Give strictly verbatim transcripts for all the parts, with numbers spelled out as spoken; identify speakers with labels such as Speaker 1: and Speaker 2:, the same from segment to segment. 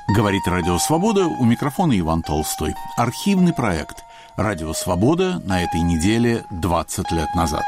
Speaker 1: Говорит Радио Свобода, у микрофона Иван Толстой. Архивный проект «Радио Свобода» на этой неделе двадцать лет назад.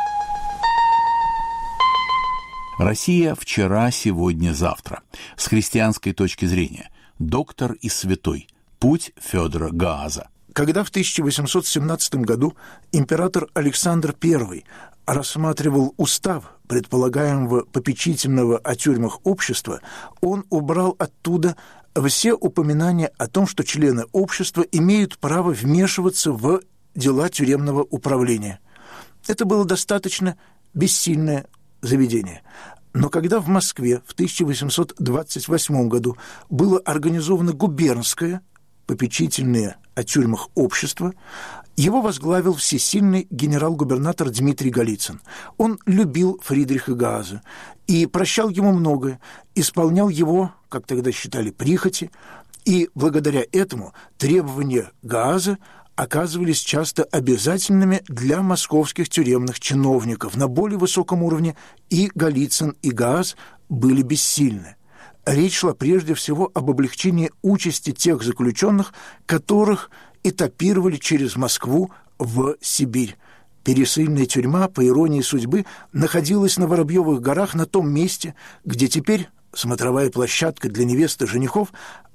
Speaker 1: Россия вчера, сегодня, завтра. С христианской точки зрения. Доктор и святой. Путь Федора Гааза.
Speaker 2: Когда в тысяча восемьсот семнадцатом году император Александр Первый рассматривал устав предполагаемого попечительного о тюрьмах общества, он убрал оттуда все упоминания о том, что члены общества имеют право вмешиваться в дела тюремного управления. Это было достаточно бессильное заведение. Но когда в Москве в тысяча восемьсот двадцать восьмом году было организовано губернское попечительное о тюрьмах общество, его возглавил всесильный генерал-губернатор Дмитрий Голицын. Он любил Фридриха Гааза и прощал ему многое, исполнял его, как тогда считали, прихоти, и благодаря этому требования Гааза оказывались часто обязательными для московских тюремных чиновников на более высоком уровне, и Голицын, и Гааз были бессильны. Речь шла прежде всего об облегчении участи тех заключенных, которых этапировали через Москву в Сибирь. Пересыльная тюрьма, по иронии судьбы, находилась на Воробьевых горах, на том месте, где теперь смотровая площадка для невест и женихов,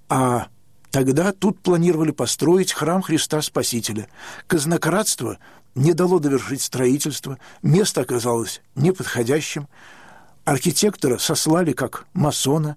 Speaker 2: а тогда тут планировали построить храм Христа Спасителя. Казнократство не дало довершить строительство, место оказалось неподходящим, архитектора сослали как масона,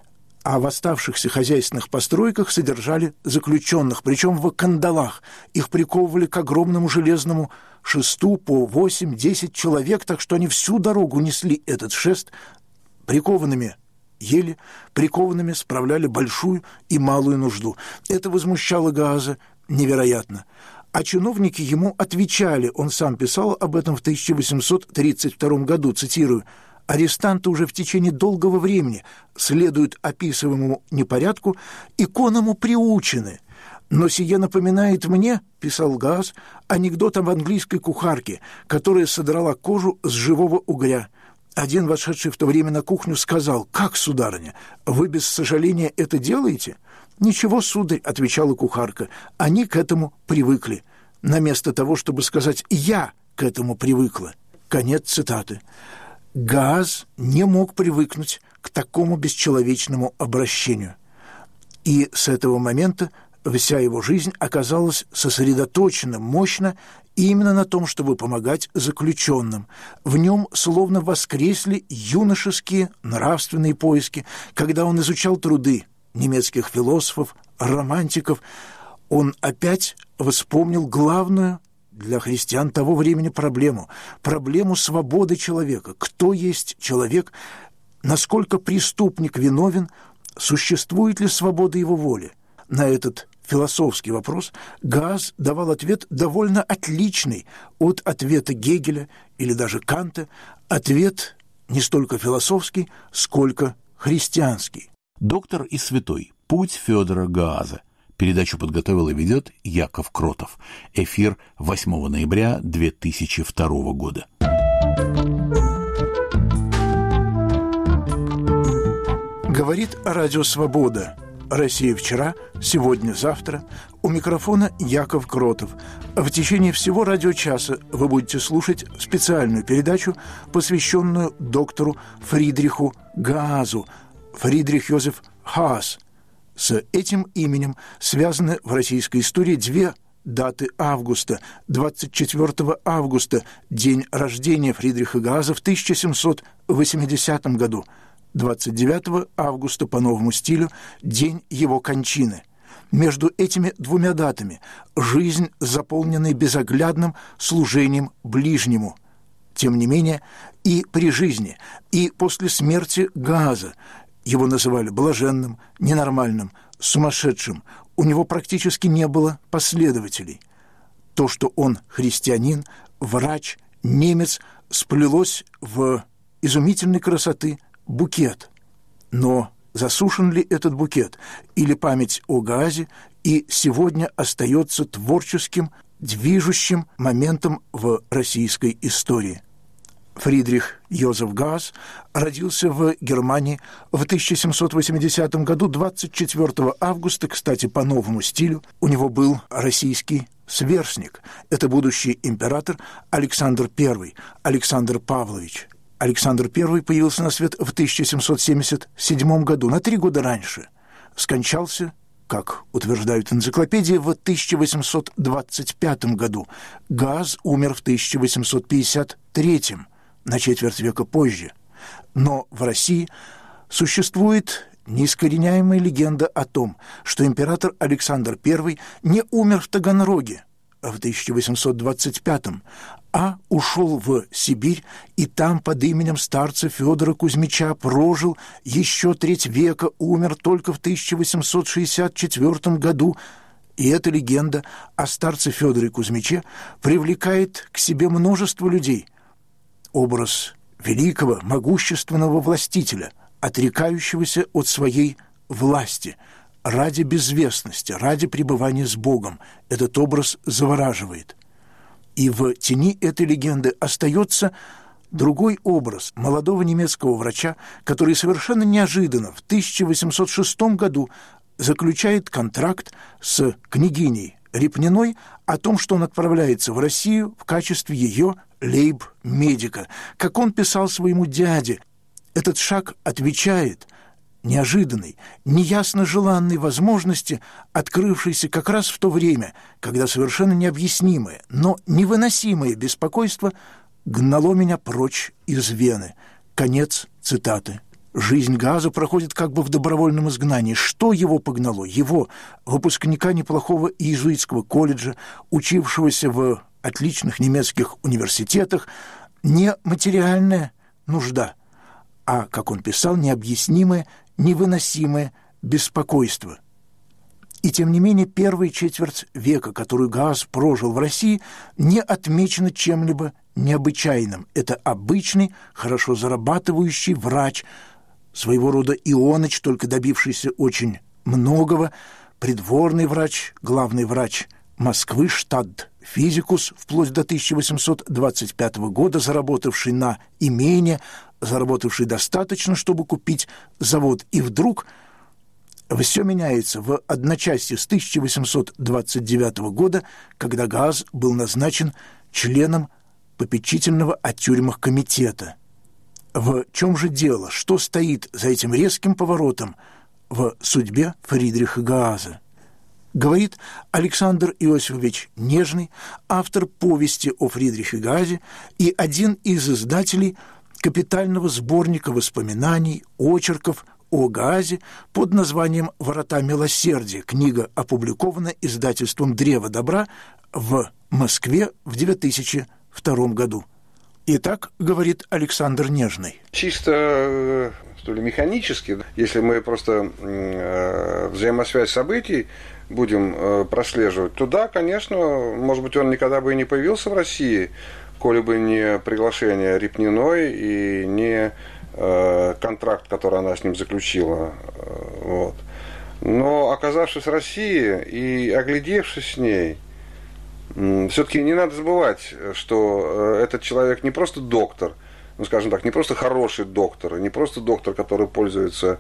Speaker 2: а в оставшихся хозяйственных постройках содержали заключенных, причем в кандалах. Их приковывали к огромному железному шесту по восемь-десять человек, так что они всю дорогу несли этот шест, прикованными ели, прикованными справляли большую и малую нужду. Это возмущало Гааза невероятно. А чиновники ему отвечали, он сам писал об этом в тысяча восемьсот тридцать втором году, цитирую: «Арестанты уже в течение долгого времени следуют описываемому непорядку, иконому приучены. Но сие напоминает мне, — писал Гааз, — анекдот об английской кухарке, которая содрала кожу с живого угря. Один, вошедший в то время на кухню, сказал: «Как, сударыня, вы без сожаления это делаете?» «Ничего, сударь, — отвечала кухарка, — они к этому привыкли». На место того, чтобы сказать «я к этому привыкла». Конец цитаты. Гааз не мог привыкнуть к такому бесчеловечному обращению. И с этого момента вся его жизнь оказалась сосредоточена мощно именно на том, чтобы помогать заключенным. В нем словно воскресли юношеские нравственные поиски. Когда он изучал труды немецких философов, романтиков, он опять вспомнил главную для христиан того времени проблему, проблему свободы человека. Кто есть человек, насколько преступник виновен, существует ли свобода его воли? На этот философский вопрос Гааз давал ответ довольно отличный от ответа Гегеля или даже Канта, ответ не столько философский, сколько христианский.
Speaker 1: Доктор и святой. Путь Федора Гааза. Передачу подготовил и ведет Яков Кротов. Эфир восьмого ноября две тысячи второго года.
Speaker 2: Говорит Радио Свобода. Россия вчера, сегодня, завтра. У микрофона Яков Кротов. В течение всего радиочаса вы будете слушать специальную передачу, посвященную доктору Фридриху Гаазу. Фридрих Йозеф Гаас. С этим именем связаны в российской истории две даты августа. двадцать четвёртого августа – день рождения Фридриха Гааза в тысяча семьсот восьмидесятом году. двадцать девятого августа по новому стилю – день его кончины. Между этими двумя датами жизнь, заполненная безоглядным служением ближнему. Тем не менее, и при жизни, и после смерти Гааза его называли блаженным, ненормальным, сумасшедшим. У него практически не было последователей. То, что он христианин, врач, немец, сплелось в изумительной красоты букет. Но засушен ли этот букет, или память о Гаазе и сегодня остается творческим, движущим моментом в российской истории? Фридрих Йозеф Гаас родился в Германии в тысяча семьсот восьмидесятом году, двадцать четвёртого августа, кстати, по новому стилю. У него был российский сверстник. Это будущий император Александр Первый, Александр Павлович. Александр Первый появился на свет в тысяча семьсот семьдесят седьмом году, на три года раньше. Скончался, как утверждают энциклопедии, в тысяча восемьсот двадцать пятом году. Гаас умер в тысяча восемьсот пятьдесят третьем, на четверть века позже. Но в России существует неискореняемая легенда о том, что император Александр Первый не умер в Таганроге в тысяча восемьсот двадцать пятом, а ушел в Сибирь и там под именем старца Федора Кузьмича прожил еще треть века, умер только в тысяча восемьсот шестьдесят четвёртом году. И эта легенда о старце Федоре Кузьмиче привлекает к себе множество людей. Образ великого, могущественного властителя, отрекающегося от своей власти ради безвестности, ради пребывания с Богом. Этот образ завораживает. И в тени этой легенды остается другой образ молодого немецкого врача, который совершенно неожиданно в тысяча восемьсот шестом году заключает контракт с княгиней Репниной о том, что он отправляется в Россию в качестве ее лейб-медика. Как он писал своему дяде, этот шаг отвечает неожиданной, неясно желанной возможности, открывшейся как раз в то время, когда совершенно необъяснимое, но невыносимое беспокойство гнало меня прочь из Вены. Конец цитаты. Жизнь Гааза проходит как бы в добровольном изгнании. Что его погнало? Его, выпускника неплохого иезуитского колледжа, учившегося в отличных немецких университетах, не материальная нужда, а, как он писал, необъяснимое, невыносимое беспокойство. И тем не менее первая четверть века, которую Гаас прожил в России, не отмечена чем-либо необычайным. Это обычный, хорошо зарабатывающий врач, своего рода Ионыч, только добившийся очень многого, придворный врач, главный врач Москвы, штадт-физикус, вплоть до тысяча восемьсот двадцать пятого года, заработавший на имение, заработавший достаточно, чтобы купить завод. И вдруг все меняется в одночасье с тысяча восемьсот двадцать девятого года, когда Гаас был назначен членом попечительного о тюрьмах комитета. В чем же дело? Что стоит за этим резким поворотом в судьбе Фридриха Гааза? Говорит Александр Иосифович Нежный, автор повести о Фридрихе Гаазе и один из издателей капитального сборника воспоминаний, очерков о Гаазе под названием «Врата милосердия». Книга опубликована издательством «Древо добра» в Москве в две тысячи втором году. Итак, говорит Александр Нежный.
Speaker 3: Чисто, что ли, механически, если мы просто э, взаимосвязь событий будем э, прослеживать, то да, конечно, может быть, он никогда бы и не появился в России, коли бы не приглашение Репниной и не э, контракт, который она с ним заключила. Э, вот. Но, оказавшись в России и оглядевшись с ней, все-таки не надо забывать, что этот человек не просто доктор, ну, скажем так, не просто хороший доктор, не просто доктор, который пользуется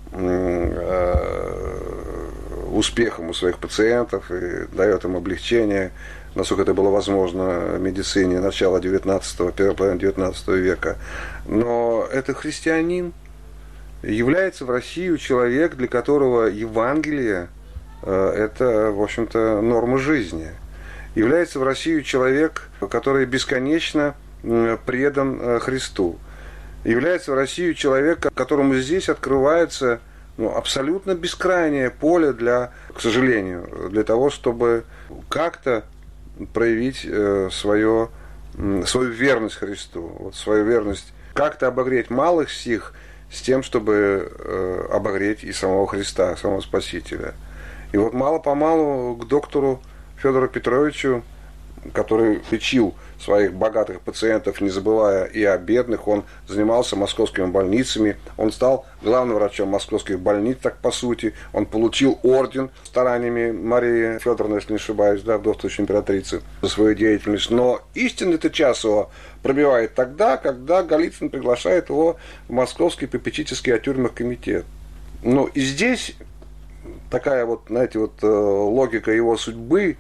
Speaker 3: успехом у своих пациентов и дает им облегчение, насколько это было возможно в медицине начала девятнадцатого, первой половины девятнадцатого века. Но это христианин, является в России человек, для которого Евангелие – это, в общем-то, норма жизни. Является в Россию человек, который бесконечно предан Христу. Является в Россию человек, которому здесь открывается ну, абсолютно бескрайнее поле для, к сожалению, для того, чтобы как-то проявить свое, свою верность Христу, вот свою верность, как-то обогреть малых сих с тем, чтобы обогреть и самого Христа, самого Спасителя. И вот мало-помалу к доктору Федору Петровичу который лечил своих богатых пациентов, не забывая и о бедных. Он занимался московскими больницами. Он стал главным врачом московских больниц, так по сути. Он получил орден стараниями Марии Федоровны, если не ошибаюсь, да, вдовствующей императрицы, за свою деятельность. Но истинный-то час его пробивает тогда, когда Голицын приглашает его в Московский попечительский о тюрьмах комитет. Ну, и здесь такая вот, знаете, вот логика его судьбы,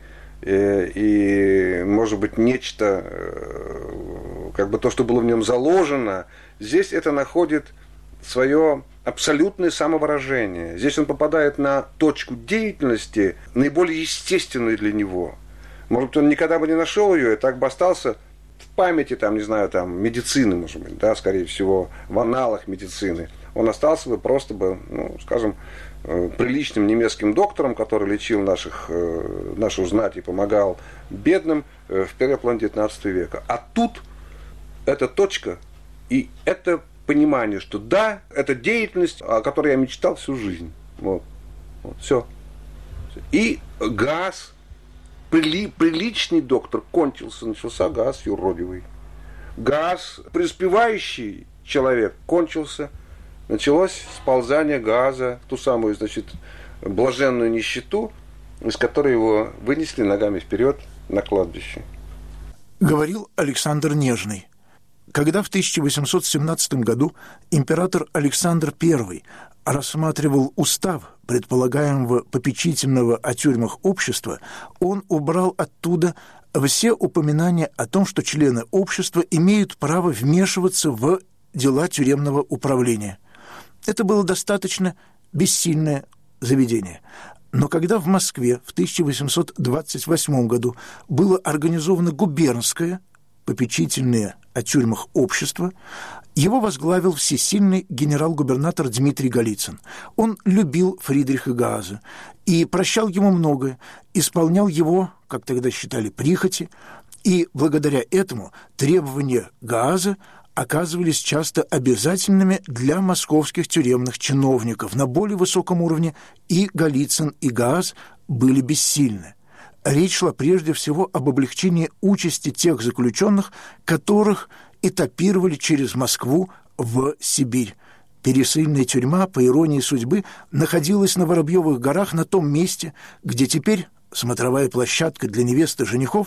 Speaker 3: и, может быть, нечто, как бы то, что было в нем заложено, здесь это находит свое абсолютное самовыражение. Здесь он попадает на точку деятельности, наиболее естественную для него. Может быть, он никогда бы не нашел ее, и так бы остался в памяти, там, не знаю, там, медицины, может быть, да, скорее всего, в аналах медицины. Он остался бы просто бы, ну, скажем, приличным немецким доктором, который лечил наших, нашу знать и помогал бедным в первой половине девятнадцатого века. А тут эта точка и это понимание, что да, это деятельность, о которой я мечтал всю жизнь. Вот. Вот. Все. И газ, прили, приличный доктор кончился, начался газ юродивый. Газ, преуспевающий человек кончился. Началось сползание газа в ту самую, значит, блаженную нищету, из которой его вынесли ногами вперед на кладбище.
Speaker 2: Говорил Александр Нежный. Когда в тысяча восемьсот семнадцатом году император Александр Первый рассматривал устав предполагаемого попечительного о тюрьмах общества, он убрал оттуда все упоминания о том, что члены общества имеют право вмешиваться в дела тюремного управления. Это было достаточно бессильное заведение. Но когда в Москве в тысяча восемьсот двадцать восьмом году было организовано губернское попечительное о тюрьмах общество, его возглавил всесильный генерал-губернатор Дмитрий Голицын. Он любил Фридриха Гааза и прощал ему многое, исполнял его, как тогда считали, прихоти, и благодаря этому требования Гааза оказывались часто обязательными для московских тюремных чиновников на более высоком уровне, и Голицын, и Гааз были бессильны. Речь шла прежде всего об облегчении участи тех заключенных, которых этапировали через Москву в Сибирь. Пересыльная тюрьма, по иронии судьбы, находилась на Воробьевых горах, на том месте, где теперь смотровая площадка для невест и женихов,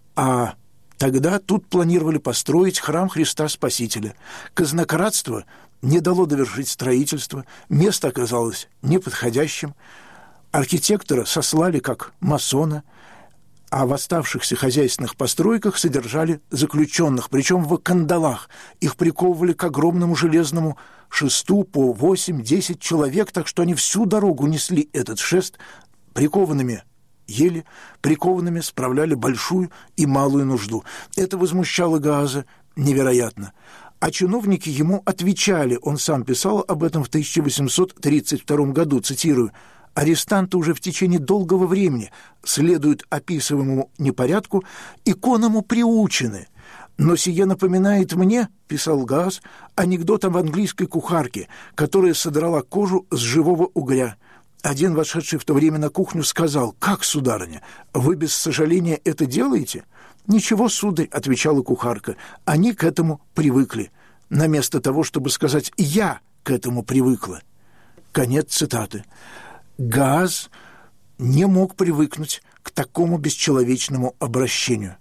Speaker 2: а тогда тут планировали построить храм Христа Спасителя. Казнократство не дало довершить строительство, место оказалось неподходящим, архитектора сослали как масона, а в оставшихся хозяйственных постройках содержали заключенных, причем в кандалах. Их приковывали к огромному железному шесту по восемь-десять человек, так что они всю дорогу несли этот шест прикованными ели, прикованными справляли большую и малую нужду. Это возмущало Гааза невероятно. А чиновники ему отвечали, он сам писал об этом в тысяча восемьсот тридцать втором году, цитирую: «Арестанты уже в течение долгого времени следуют описываемому непорядку, иконому приучены. Но сие напоминает мне, — писал Гааз, — анекдот об английской кухарке, которая содрала кожу с живого угря. Один, вошедший в то время на кухню, сказал: «Как, сударыня, вы без сожаления это делаете?» «Ничего, сударь, — отвечала кухарка, — они к этому привыкли», на место того, чтобы сказать «я к этому привыкла». Конец цитаты. Гааз не мог привыкнуть к такому бесчеловечному обращению.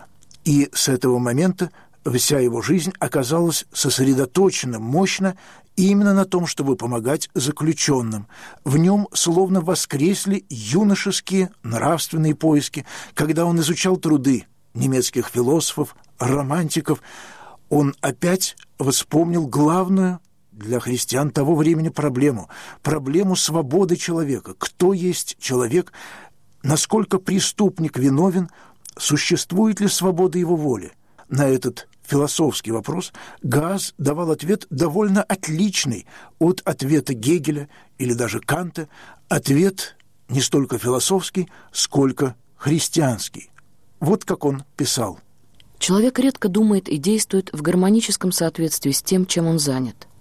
Speaker 2: И с этого момента вся его жизнь оказалась сосредоточена мощно именно на том, чтобы помогать заключенным. В нем словно воскресли юношеские нравственные поиски. Когда он изучал труды немецких философов, романтиков, он опять вспомнил главную для христиан того времени проблему, проблему свободы человека. Кто есть человек, насколько преступник виновен, существует ли свобода его воли? На этот философский вопрос Гааз давал ответ довольно отличный от ответа Гегеля или даже Канта, ответ не столько философский, сколько христианский. Вот как он писал.
Speaker 4: Человек редко думает и действует в гармоническом соответствии с тем, чем он занят.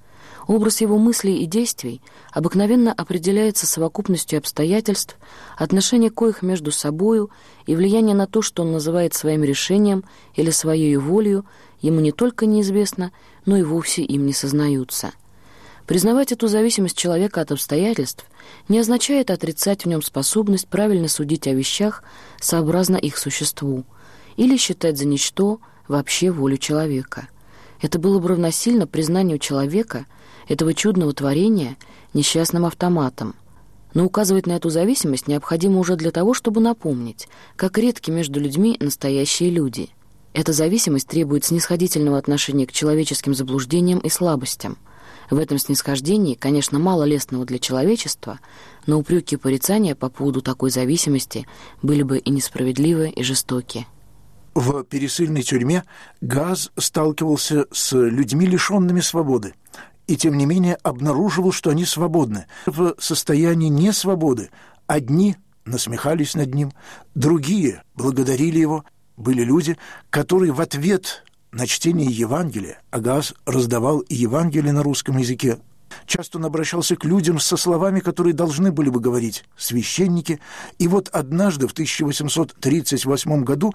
Speaker 4: Образ его мыслей и действий обыкновенно определяется совокупностью обстоятельств, отношения коих между собою и влияние на то, что он называет своим решением или своей волею, ему не только неизвестно, но и вовсе им не сознаются. Признавать эту зависимость человека от обстоятельств не означает отрицать в нем способность правильно судить о вещах сообразно их существу или считать за ничто вообще волю человека. Это было бы равносильно признанию человека, этого чудного творения, несчастным автоматом. Но указывать на эту зависимость необходимо уже для того, чтобы напомнить, как редки между людьми настоящие люди. Эта зависимость требует снисходительного отношения к человеческим заблуждениям и слабостям. В этом снисхождении, конечно, мало лестного для человечества, но упреки и порицания по поводу такой зависимости были бы и несправедливы, и жестоки.
Speaker 2: В пересыльной тюрьме Гаас сталкивался с людьми, лишенными свободы, и тем не менее обнаруживал, что они свободны. В состоянии несвободы одни насмехались над ним, другие благодарили его. Были люди, которые в ответ на чтение Евангелия, а Гаас раздавал и Евангелие на русском языке, часто он обращался к людям со словами, которые должны были бы говорить священники. И вот однажды в тысяча восемьсот тридцать восьмом году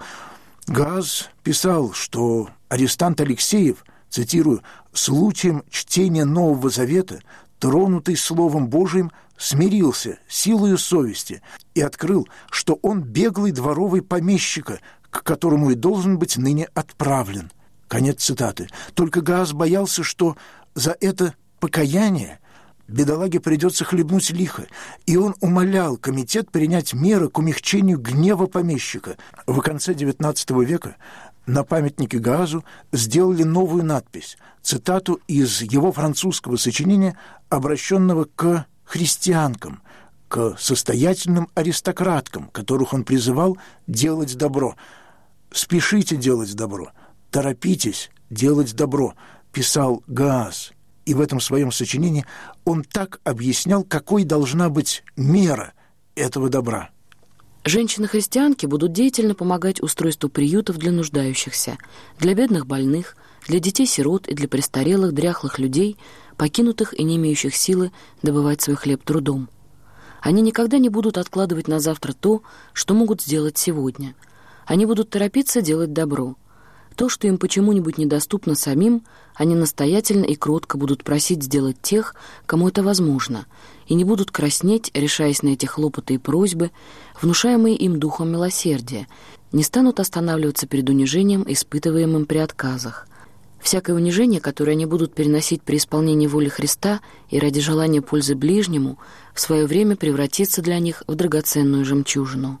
Speaker 2: Гаас писал, что арестант Алексеев, цитирую, «случаем чтения Нового Завета, тронутый Словом Божиим, смирился силою совести и открыл, что он беглый дворовый помещика, к которому и должен быть ныне отправлен». Конец цитаты. Только Гаас боялся, что за это покаяние бедолаге придется хлебнуть лихо, и он умолял комитет принять меры к умягчению гнева помещика. В конце девятнадцатого века на памятнике Гаазу сделали новую надпись, цитату из его французского сочинения, обращенного к христианкам, к состоятельным аристократкам, которых он призывал делать добро. «Спешите делать добро, торопитесь делать добро», писал Гаас. И в этом своем сочинении он так объяснял, какой должна быть мера этого добра.
Speaker 4: Женщины-христианки будут деятельно помогать устройству приютов для нуждающихся, для бедных больных, для детей-сирот и для престарелых, дряхлых людей, покинутых и не имеющих силы добывать свой хлеб трудом. Они никогда не будут откладывать на завтра то, что могут сделать сегодня. Они будут торопиться делать добро. То, что им почему-нибудь недоступно самим, они настоятельно и кротко будут просить сделать тех, кому это возможно, и не будут краснеть, решаясь на эти хлопоты и просьбы, внушаемые им духом милосердия, не станут останавливаться перед унижением, испытываемым при отказах. Всякое унижение, которое они будут переносить при исполнении воли Христа и ради желания пользы ближнему, в свое время превратится для них в драгоценную жемчужину.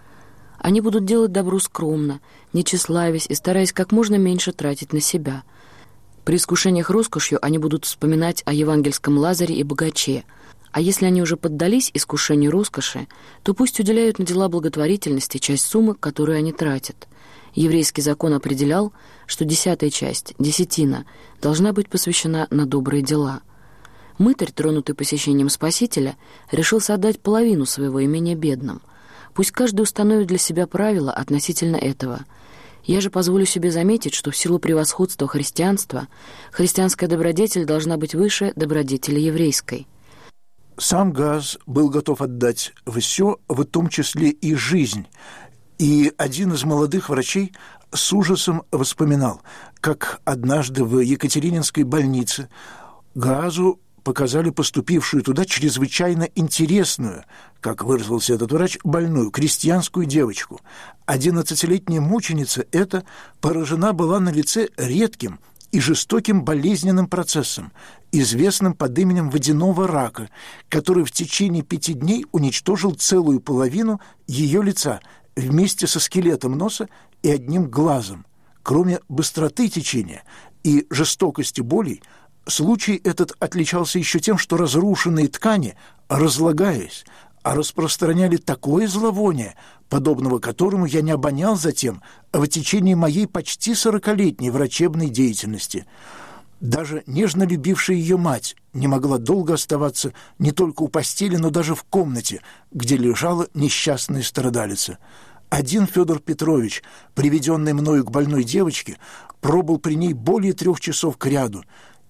Speaker 4: Они будут делать добро скромно, не тщеславясь и стараясь как можно меньше тратить на себя. При искушениях роскошью они будут вспоминать о евангельском Лазаре и богаче, а если они уже поддались искушению роскоши, то пусть уделяют на дела благотворительности часть суммы, которую они тратят. Еврейский закон определял, что десятая часть, десятина, должна быть посвящена на добрые дела. Мытарь, тронутый посещением Спасителя, решился отдать половину своего имения бедным. Пусть каждый установит для себя правила относительно этого. Я же позволю себе заметить, что в силу превосходства христианства христианская добродетель должна быть выше добродетели еврейской.
Speaker 2: Сам Гаас был готов отдать все, в том числе и жизнь. И один из молодых врачей с ужасом вспоминал, как однажды в Екатерининской больнице Гаазу показали поступившую туда чрезвычайно интересную, как выразился этот врач, больную крестьянскую девочку. Одиннадцатилетняя мученица эта поражена была на лице редким и жестоким болезненным процессом, известным под именем водяного рака, который в течение пяти дней уничтожил целую половину ее лица вместе со скелетом носа и одним глазом. Кроме быстроты течения и жестокости болей, случай этот отличался еще тем, что разрушенные ткани, разлагаясь, распространяли такое зловоние, подобного которому я не обонял затем в течение моей почти сорокалетней врачебной деятельности. Даже нежно любившая ее мать не могла долго оставаться не только у постели, но даже в комнате, где лежала несчастная страдалица. Один Федор Петрович, приведенный мною к больной девочке, пробыл при ней более трех часов кряду,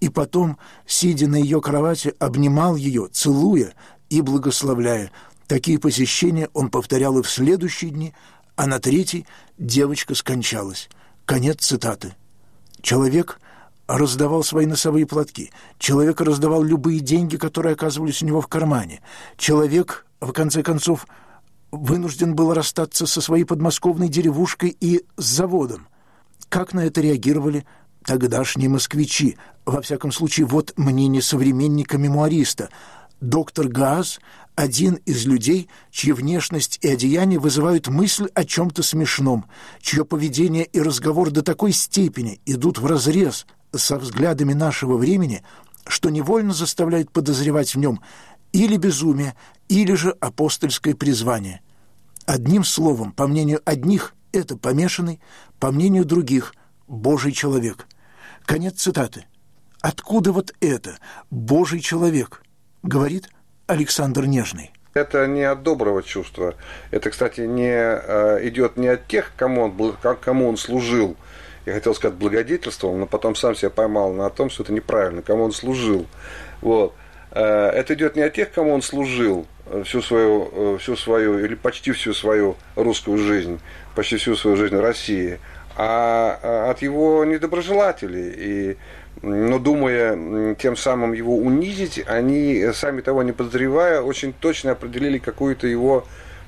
Speaker 2: и потом, сидя на ее кровати, обнимал ее, целуя и благословляя. Такие посещения он повторял и в следующие дни, а на третий девочка скончалась. Конец цитаты. Человек раздавал свои носовые платки. Человек раздавал любые деньги, которые оказывались у него в кармане. Человек, в конце концов, вынужден был расстаться со своей подмосковной деревушкой и с заводом. Как на это реагировали тогдашние москвичи? Во всяком случае, вот мнение современника-мемуариста. Доктор Гааз – один из людей, чьи внешность и одеяние вызывают мысль о чем-то смешном, чье поведение и разговор до такой степени идут вразрез со взглядами нашего времени, что невольно заставляют подозревать в нем или безумие, или же апостольское призвание. Одним словом, по мнению одних, это помешанный, по мнению других – Божий человек. Конец цитаты. Откуда вот это «Божий человек», говорит Александр Нежный?
Speaker 3: Это не от доброго чувства. Это, кстати, не э, идет не от тех, кому он, кому он служил. Я хотел сказать благодетельствовал, но потом сам себя поймал на том, что это неправильно, кому он служил. Вот. Э, это идет не от тех, кому он служил всю свою, всю свою или почти всю свою русскую жизнь, почти всю свою жизнь в России, а от его недоброжелателей. И, но думая тем самым его унизить, они, сами того не подозревая, очень точно определили какую-то его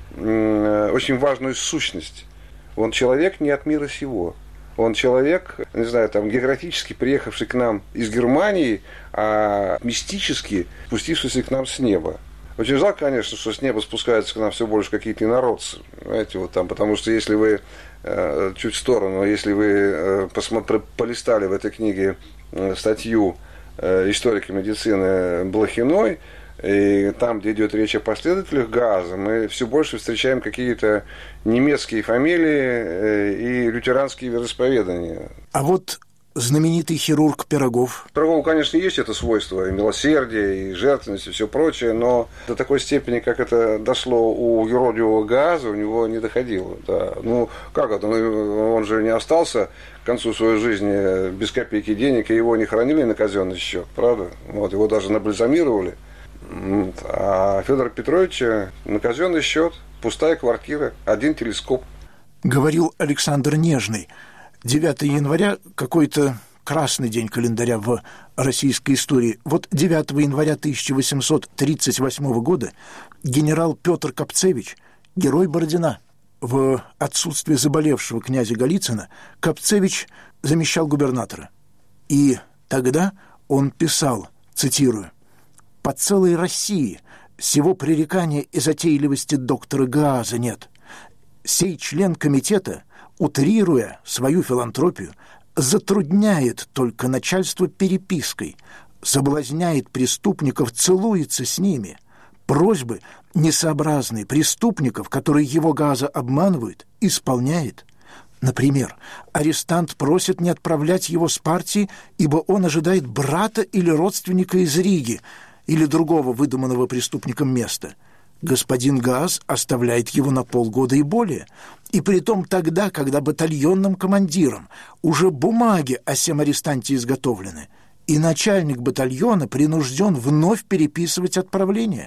Speaker 3: очень важную сущность. Он человек не от мира сего. Он человек, не знаю, там, географически приехавший к нам из Германии, а мистически спустившийся к нам с неба. Очень жалко, конечно, что с неба спускаются к нам все больше какие-то инородцы. Знаете, вот там, потому что если вы э, чуть в сторону, если вы э, посмотри, полистали в этой книге э, статью э, историка медицины Блохиной, и там, где идет речь о последователях Гааза, мы все больше встречаем какие-то немецкие фамилии и лютеранские вероисповедания.
Speaker 2: А вот знаменитый хирург Пирогов.
Speaker 3: Пирогову, конечно, есть это свойство, и милосердие, и жертвенность, и все прочее, но до такой степени, как это дошло у юродивого Гааза, у него не доходило. Да. Ну, как это? Он же не остался к концу своей жизни без копейки денег, и его не хранили на казенный счет, правда? Вот, его даже набальзамировали. А Федора Петровича на казенный счет, пустая квартира, один телескоп.
Speaker 2: Говорил Александр Нежный. девятого января какой-то красный день календаря в российской истории. Вот девятого января тысяча восемьсот тридцать восьмого года генерал Петр Капцевич, герой Бородина, в отсутствие заболевшего князя Голицына, Капцевич замещал губернатора. И тогда он писал, цитирую: «По целой России сего пререкания и затейливости доктора Гааза нет. Сей член комитета, утрируя свою филантропию, затрудняет только начальство перепиской, соблазняет преступников, целуется с ними. Просьбы несообразные преступников, которые его Гааза обманывают, исполняет. Например, арестант просит не отправлять его с партии, ибо он ожидает брата или родственника из Риги или другого выдуманного преступником места. Господин Гааз оставляет его на полгода и более, и притом тогда, когда батальонным командиром уже бумаги о сем арестанте изготовлены, и начальник батальона принужден вновь переписывать отправление.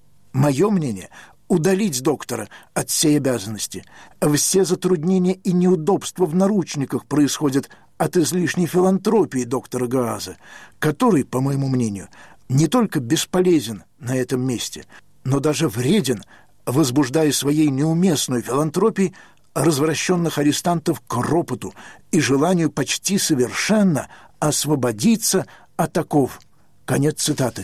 Speaker 2: Мое мнение – удалить доктора от всей обязанности. Все затруднения и неудобства в наручниках происходят от излишней филантропии доктора Гааза, который, по моему мнению, не только бесполезен на этом месте, но даже вреден, возбуждая своей неуместной филантропией развращенных арестантов к ропоту и желанию почти совершенно освободиться от оков». Конец цитаты.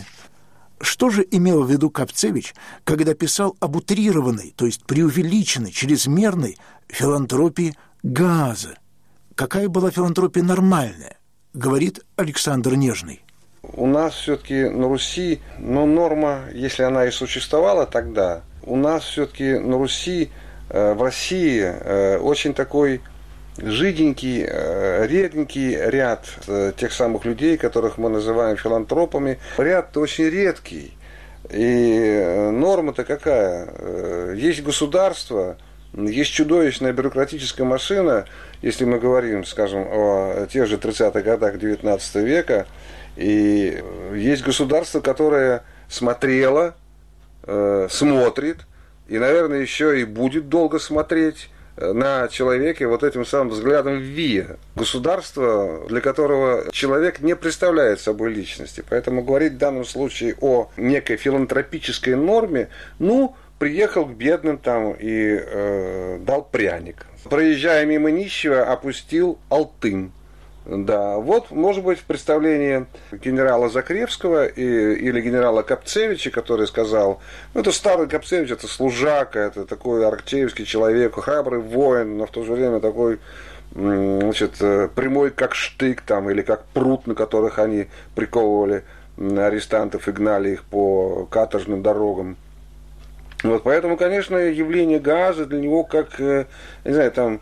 Speaker 2: Что же имел в виду Капцевич, когда писал об утрированной, то есть преувеличенной, чрезмерной филантропии Гааза? Какая была филантропия нормальная, говорит Александр Нежный.
Speaker 3: У нас все-таки на Руси, ну, норма, если она и существовала тогда, у нас все-таки на Руси, э, в России э, очень такой жиденький, э, реденький ряд э, тех самых людей, которых мы называем филантропами. Ряд очень редкий. И э, норма-то какая? Э, есть государство, Есть чудовищная бюрократическая машина, если мы говорим, скажем, о тех же тридцатых годах девятнадцатого века, и есть государство, которое смотрело, э, смотрит, и, наверное, еще и будет долго смотреть на человеке вот этим самым взглядом вия. Государство, для которого человек не представляет собой личности. Поэтому говорить в данном случае о некой филантропической норме, ну, приехал к бедным там и э, дал пряник. Проезжая мимо нищего, опустил алтын. Да, вот, может быть, в представлении генерала Закревского и, или генерала Капцевича, который сказал, ну, это старый Капцевич, это служака, это такой аркчеевский человек, храбрый воин, но в то же время такой, значит, прямой как штык там, или как прут, на которых они приковывали арестантов и гнали их по каторжным дорогам. Вот, поэтому, конечно, явление Гааза для него как, не знаю, там,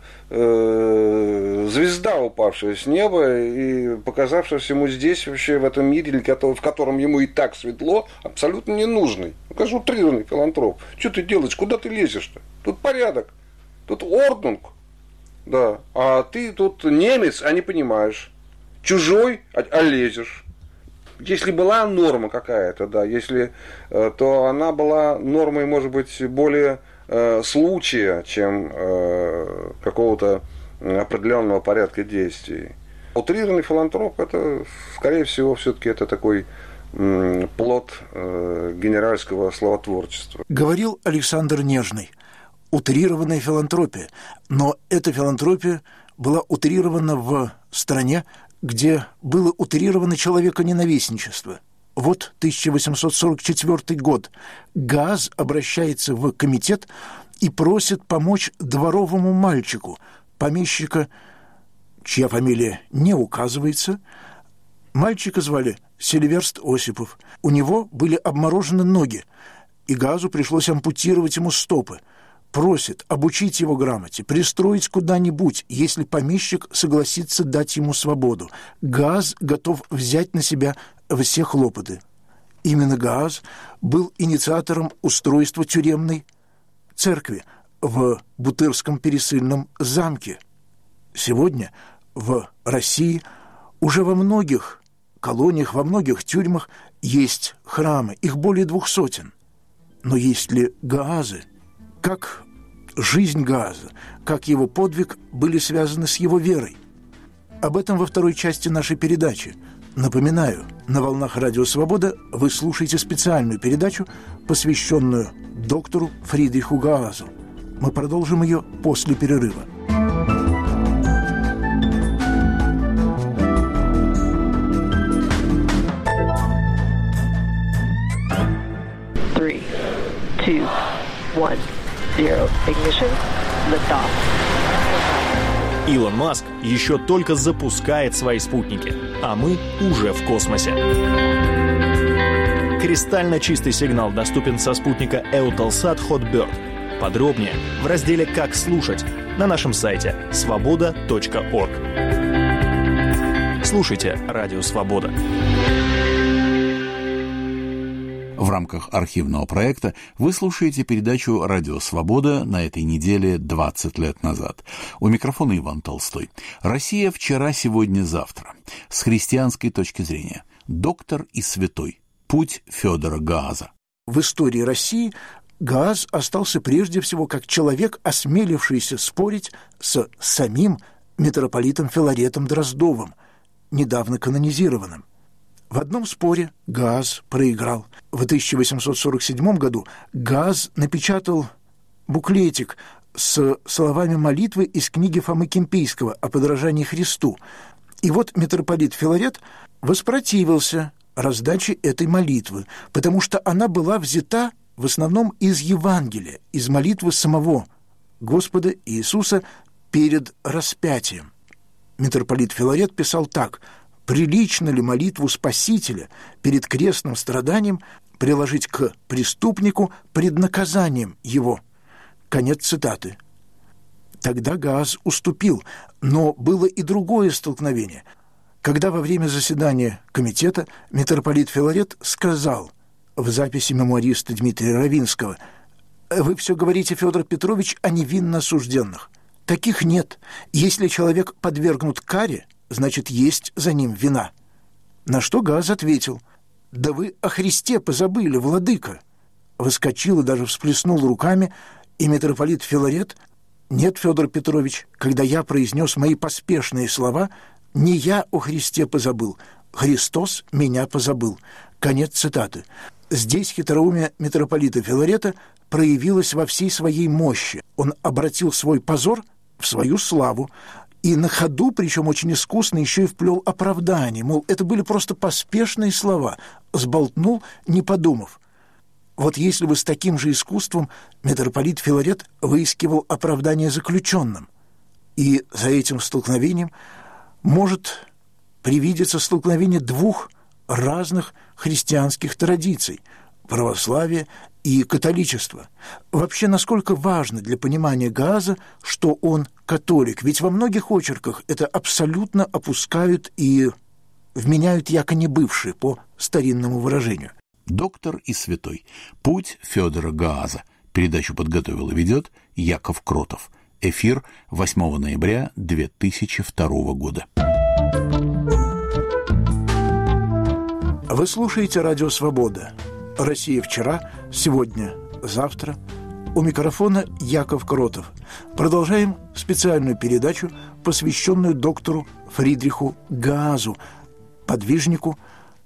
Speaker 3: э, звезда, упавшая с неба и показавшаяся ему здесь, вообще в этом мире, в котором ему и так светло, абсолютно ненужный. Ну, конечно, утрированный филантроп. Что ты делаешь? Куда ты лезешь-то? Тут порядок. Тут орднунг. Да. А ты тут немец, а не понимаешь. Чужой, а, а лезешь. Если была норма какая-то, да, если, то она была нормой, может быть, более э, случая, чем э, какого-то определенного порядка действий. Утрированный филантроп, это, скорее всего, все-таки это такой м, плод э, генеральского словотворчества.
Speaker 2: Говорил Александр Нежный. Утрированная филантропия. Но эта филантропия была утрирована в стране, где было утрировано человеконенавистничество. Вот тысяча восемьсот сорок четвёртый год. Гааз обращается в комитет и просит помочь дворовому мальчику, помещика, чья фамилия не указывается. Мальчика звали Сильверст Осипов. У него были обморожены ноги, и Гаазу пришлось ампутировать ему стопы. Просит обучить его грамоте, пристроить куда-нибудь, если помещик согласится дать ему свободу. Гааз готов взять на себя все хлопоты. Именно Гааз был инициатором устройства тюремной церкви в Бутырском пересыльном замке. Сегодня в России уже во многих колониях, во многих тюрьмах есть храмы, их более двух сотен. Но есть ли Гаазы? Как жизнь Гааза, как его подвиг были связаны с его верой? Об этом во второй части нашей передачи. Напоминаю, на волнах Радио Свобода вы слушаете специальную передачу, посвященную доктору Фридриху Гаазу. Мы продолжим ее после перерыва.
Speaker 5: Three, two, one. Zero. Ignition. Liftoff.
Speaker 6: Илон Маск еще только запускает свои спутники, а мы уже в космосе. Кристально чистый сигнал доступен со спутника Eutelsat Hotbird. Подробнее в разделе «Как слушать» на нашем сайте свобода точка орг. Слушайте Радио Свобода.
Speaker 1: В рамках архивного проекта вы слушаете передачу «Радио Свобода» на этой неделе двадцать лет назад. У микрофона Иван Толстой. Россия вчера, сегодня, завтра. С христианской точки зрения. Доктор и святой. Путь Федора Гааза.
Speaker 2: В истории России Гааз остался прежде всего как человек, осмелившийся спорить с самим митрополитом Филаретом Дроздовым, недавно канонизированным. В одном споре Гааз проиграл. В тысяча восемьсот сорок седьмом году Гааз напечатал буклетик с словами молитвы из книги Фомы Кимпейского о подражании Христу. И вот митрополит Филарет воспротивился раздаче этой молитвы, потому что она была взята в основном из Евангелия, из молитвы самого Господа Иисуса перед распятием. Митрополит Филарет писал так: «Прилично ли молитву Спасителя перед крестным страданием приложить к преступнику пред наказанием его?» Конец цитаты. Тогда Гааз уступил, но было и другое столкновение, когда во время заседания комитета митрополит Филарет сказал в записи мемуариста Дмитрия Равинского: Вы все говорите, Федор Петрович, о невинно осужденных. Таких нет. Если человек подвергнут каре, значит, есть за ним вина. На что Гааз ответил: «Да вы о Христе позабыли, владыка!» Выскочил и даже всплеснул руками, и митрополит Филарет: «Нет, Федор Петрович, когда я произнес мои поспешные слова, не я о Христе позабыл, Христос меня позабыл». Конец цитаты. Здесь хитроумие митрополита Филарета проявилось во всей своей мощи. Он обратил свой позор в свою славу, и на ходу, причем очень искусно, еще и вплел оправдание, мол, это были просто поспешные слова, сболтнул, не подумав. Вот если бы с таким же искусством митрополит Филарет выискивал оправдание заключенным, и за этим столкновением может привидеться столкновение двух разных христианских традиций – православия и католичества. Вообще, насколько важно для понимания Гааза, что он католик? Ведь во многих очерках это абсолютно опускают и вменяют яко не бывшие, по старинному выражению.
Speaker 1: Доктор и святой. Путь Федора Гааза. Передачу подготовил и ведет Яков Кротов. Эфир восьмого ноября две тысячи второго года.
Speaker 2: Вы слушаете «Радио Свобода». Россия вчера, сегодня, завтра. У микрофона Яков Кротов. Продолжаем специальную передачу, посвященную доктору Фридриху Гаазу, подвижнику,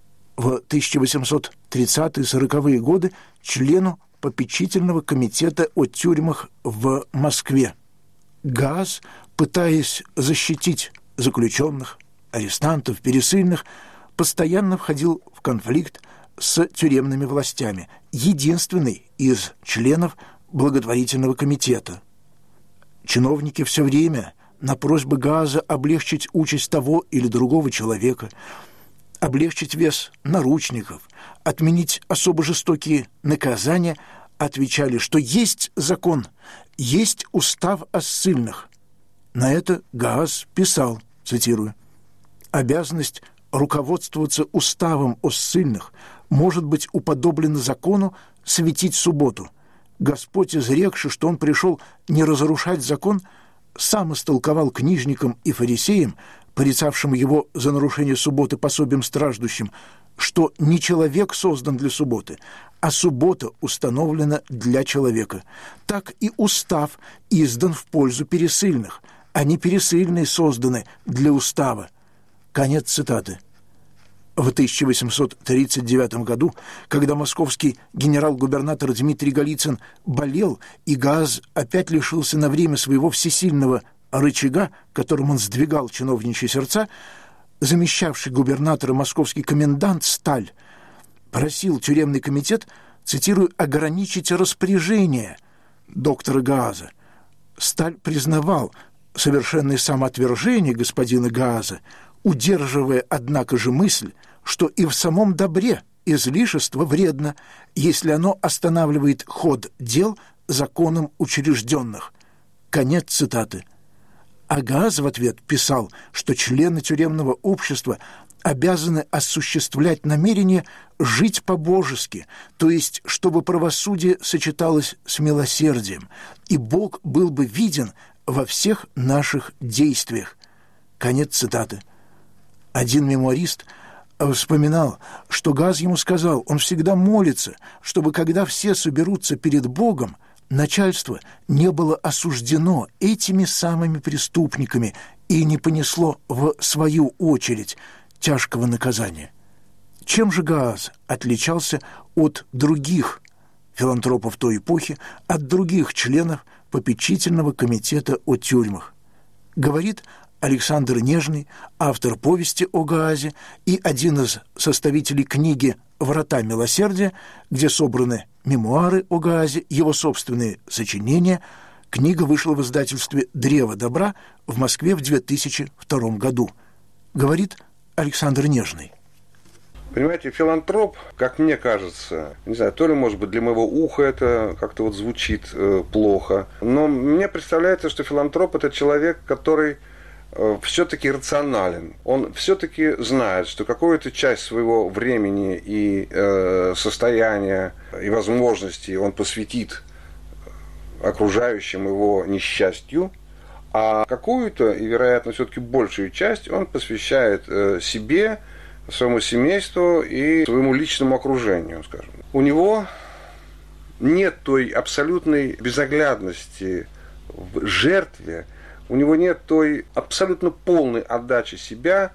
Speaker 2: в тысяча восемьсот тридцатые-сороковые годы члену попечительного комитета о тюрьмах в Москве. Гааз, пытаясь защитить заключенных, арестантов, пересыльных, постоянно входил в конфликт с тюремными властями, единственный из членов благотворительного комитета. Чиновники все время на просьбы Гааза облегчить участь того или другого человека, облегчить вес наручников, отменить особо жестокие наказания, отвечали, что есть закон, есть устав о ссыльных. На это Гааз писал, цитирую: «Обязанность руководствоваться уставом о ссыльных может быть уподоблена закону светить субботу. Господь, изрекши, что Он пришел не разрушать закон, сам истолковал книжникам и фарисеям, порицавшим его за нарушение субботы пособием страждущим, что не человек создан для субботы, а суббота установлена для человека. Так и устав издан в пользу пересыльных, а не пересыльные созданы для устава». Конец цитаты. В тысяча восемьсот тридцать девятом году, когда московский генерал-губернатор Дмитрий Голицын болел, и Гааз опять лишился на время своего всесильного рычага, которым он сдвигал чиновничьи сердца, замещавший губернатора московский комендант Сталь просил тюремный комитет, цитирую, «ограничить распоряжение доктора Гааза». Сталь признавал совершенное самоотвержение господина Гааза, удерживая, однако же, мысль, что и в самом добре излишество вредно, если оно останавливает ход дел законом учрежденных. Конец цитаты. А Гааз в ответ писал, что члены тюремного общества обязаны осуществлять намерение жить по-божески, то есть чтобы правосудие сочеталось с милосердием, и Бог был бы виден во всех наших действиях. Конец цитаты. Один мемуарист вспоминал, что Гааз ему сказал, он всегда молится, чтобы, когда все соберутся перед Богом, начальство не было осуждено этими самыми преступниками и не понесло в свою очередь тяжкого наказания. Чем же Гааз отличался от других филантропов той эпохи, от других членов попечительного комитета о тюрьмах? Говорит Александр Нежный, автор повести о Гаазе и один из составителей книги «Врата милосердия», где собраны мемуары о Гаазе, его собственные сочинения. Книга вышла в издательстве «Древо добра» в Москве в две тысячи втором году. Говорит Александр Нежный.
Speaker 3: Понимаете, филантроп, как мне кажется, не знаю, то ли, может быть, для моего уха это как-то вот звучит э, плохо, но мне представляется, что филантроп – это человек, который все-таки рационален. Он все-таки знает, что какую-то часть своего времени и э, состояния и возможностей он посвятит окружающим его несчастью, а какую-то, и, вероятно, все-таки большую часть он посвящает себе, своему семейству и своему личному окружению, скажем. У него нет той абсолютной безоглядности в жертве, у него нет той абсолютно полной отдачи себя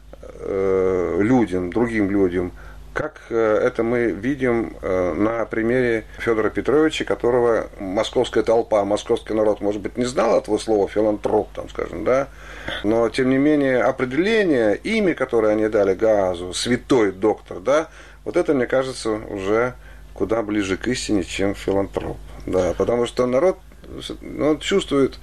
Speaker 3: э, людям, другим людям, как это мы видим на примере Федора Петровича, которого московская толпа, московский народ, может быть, не знал этого слова филантроп, там, скажем, да, но, тем не менее, определение, имя, которое они дали Гаазу, святой доктор, да, вот это, мне кажется, уже куда ближе к истине, чем филантроп, да, потому что народ, он чувствует,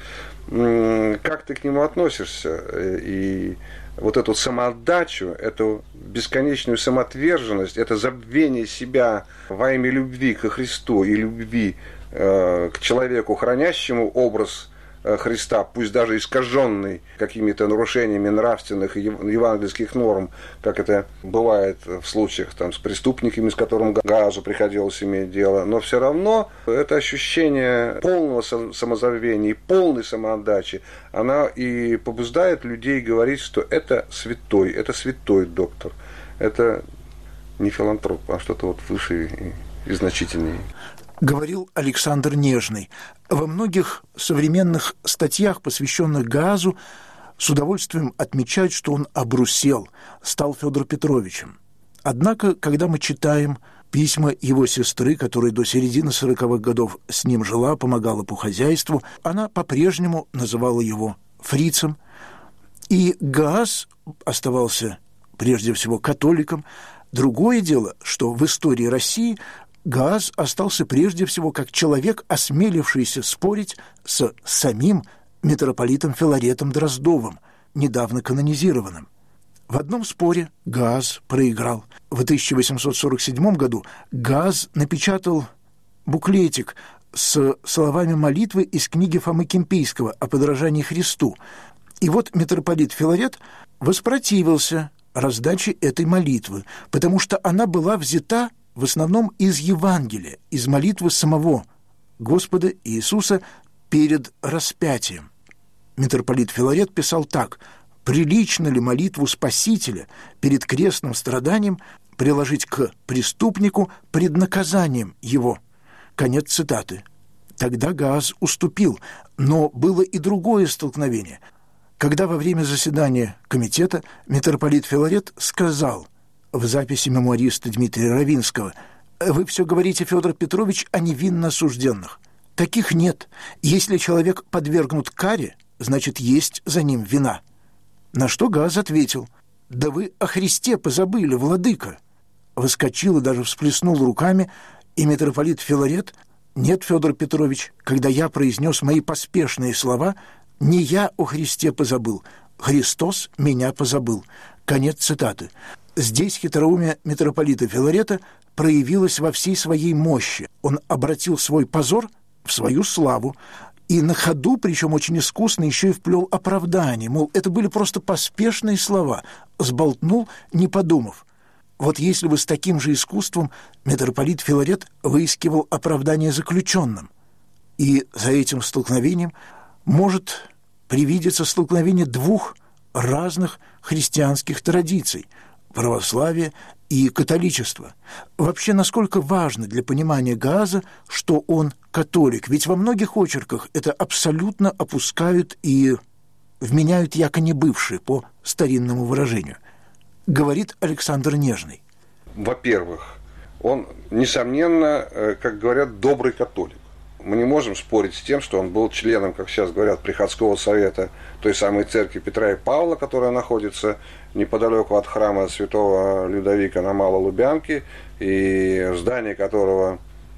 Speaker 3: как ты к нему относишься, и вот эту самоотдачу, эту бесконечную самоотверженность, это забвение себя во имя любви ко Христу и любви э, к человеку, хранящему образ э, Христа, пусть даже искаженный какими-то нарушениями нравственных и евангельских норм, как это бывает в случаях там, с преступниками, с которыми Гаазу приходилось иметь дело, но все равно это ощущение полного самозабвения и полной самоотдачи, она и побуждает людей говорить, что это святой, это святой доктор, это не филантроп, а что-то вот выше и, и значительнее.
Speaker 2: Говорил Александр Нежный. Во многих современных статьях, посвященных Гаазу, с удовольствием отмечают, что он обрусел, стал Федором Петровичем. Однако, когда мы читаем письма его сестры, которая до середины сороковых годов с ним жила, помогала по хозяйству, она по-прежнему называла его фрицем. И Гааз оставался прежде всего католиком. Другое дело, что в истории России Гааз остался прежде всего как человек, осмелившийся спорить с самим митрополитом Филаретом Дроздовым, недавно канонизированным. В одном споре Гааз проиграл. В тысяча восемьсот сорок седьмом году Гааз напечатал буклетик с словами молитвы из книги Фомы Кимпейского о подражании Христу. И вот митрополит Филарет воспротивился раздаче этой молитвы, потому что она была взята в основном из Евангелия, из молитвы самого Господа Иисуса перед распятием. Митрополит Филарет писал так: «Прилично ли молитву Спасителя перед крестным страданием приложить к преступнику пред наказанием его?» Конец цитаты. Тогда Гааз уступил, но было и другое столкновение. Когда во время заседания комитета митрополит Филарет сказал в записи мемуариста Дмитрия Равинского: «Вы все говорите, Федор Петрович, о невинно осужденных. Таких нет. Если человек подвергнут каре, значит, есть за ним вина». На что Гааз ответил: «Да вы о Христе позабыли, владыка». Выскочил и даже всплеснул руками, и митрополит Филарет: «Нет, Федор Петрович, когда я произнес мои поспешные слова, не я о Христе позабыл, Христос меня позабыл». Конец цитаты. Здесь хитроумие митрополита Филарета проявилось во всей своей мощи. Он обратил свой позор в свою славу, и на ходу, причем очень искусно, еще и вплел оправдание, мол, это были просто поспешные слова, сболтнул, не подумав. Вот если бы с таким же искусством митрополит Филарет выискивал оправдание заключенным, и за этим столкновением может привидеться столкновение двух разных христианских традиций – православия и католичества. Вообще, насколько важно для понимания Гааза, что он католик? Ведь во многих очерках это абсолютно опускают и вменяют яко не бывшие, по старинному выражению. Говорит Александр Нежный.
Speaker 3: Во-первых, он, несомненно, как говорят, добрый католик. Мы не можем спорить с тем, что он был членом, как сейчас говорят, приходского совета той самой церкви Петра и Павла, которая находится неподалеку от храма святого Людовика на Малой Лубянке, и в здании которого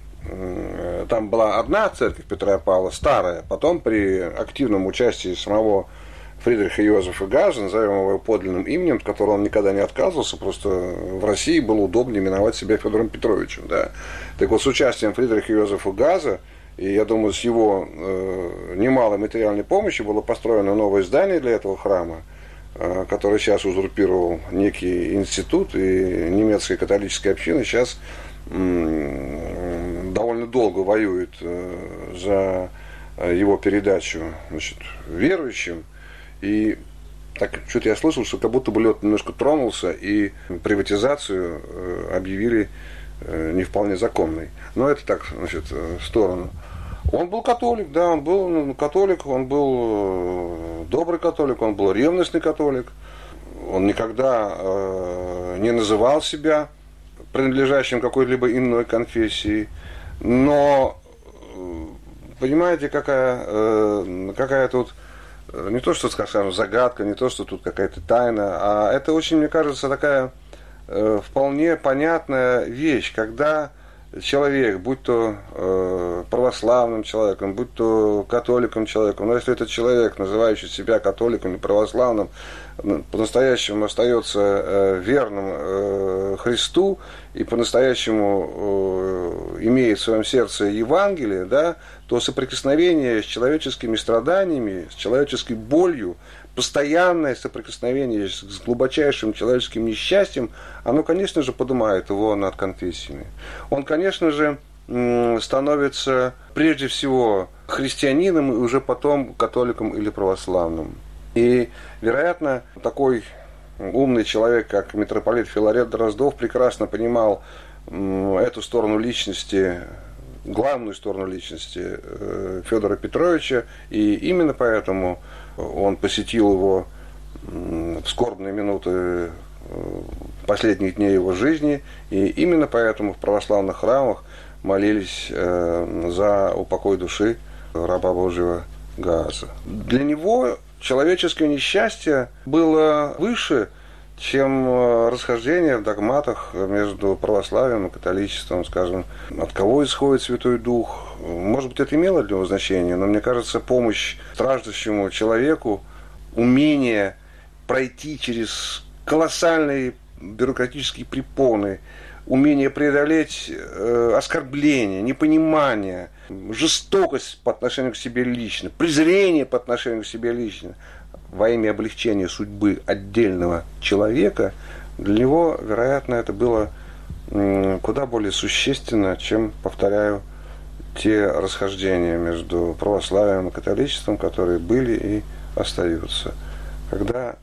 Speaker 3: там была одна церковь Петра и Павла, старая, потом при активном участии самого Фридриха Йозефа Гааза, назовем его подлинным именем, от которого он никогда не отказывался, просто в России было удобнее именовать себя Федором Петровичем. Да? Так вот, с участием Фридриха Йозефа Гааза, и я думаю, с его э, немалой материальной помощью было построено новое здание для этого храма, э, который сейчас узурпировал некий институт, и немецкая католическая община сейчас э, довольно долго воюет за его передачу, значит, верующим. И так что-то я слышал, что как будто бы лед немножко тронулся, и приватизацию объявили не вполне законной. Но это так, значит, в сторону. Он был католик, да, он был католик, он был добрый католик, он был ревностный католик. Он никогда э, не называл себя принадлежащим какой-либо иной конфессии. Но, понимаете, какая, э, какая тут, не то, что, скажем, загадка, не то, что тут какая-то тайна, а это очень, мне кажется, такая э, вполне понятная вещь, когда человек, будь то э, православным человеком, будь то католиком человеком, но если этот человек, называющий себя католиком и православным, по-настоящему остается э, верным э, Христу и по-настоящему э, имеет в своем сердце Евангелие, да, то соприкосновение с человеческими страданиями, с человеческой болью, постоянное соприкосновение с глубочайшим человеческим несчастьем, оно, конечно же, поднимает его над конфессиями. Он, конечно же, становится прежде всего христианином и уже потом католиком или православным. И, вероятно, такой умный человек, как митрополит Филарет Дроздов, прекрасно понимал эту сторону личности, главную сторону личности Федора Петровича, и именно поэтому он посетил его в скорбные минуты последних дней его жизни, и именно поэтому в православных храмах молились за упокой души раба Божьего Гааза. Для него человеческое несчастье было выше, чем расхождение в догматах между православием и католичеством, скажем, от кого исходит Святой Дух. Может быть, это имело для него значение, но мне кажется, помощь страждущему человеку, умение пройти через колоссальные бюрократические препоны, умение преодолеть э, оскорбление, непонимание, жестокость по отношению к себе лично, презрение по отношению к себе лично, во имя облегчения судьбы отдельного человека, для него, вероятно, это было куда более существенно, чем, повторяю, те расхождения между православием и католичеством, которые были и остаются. Когда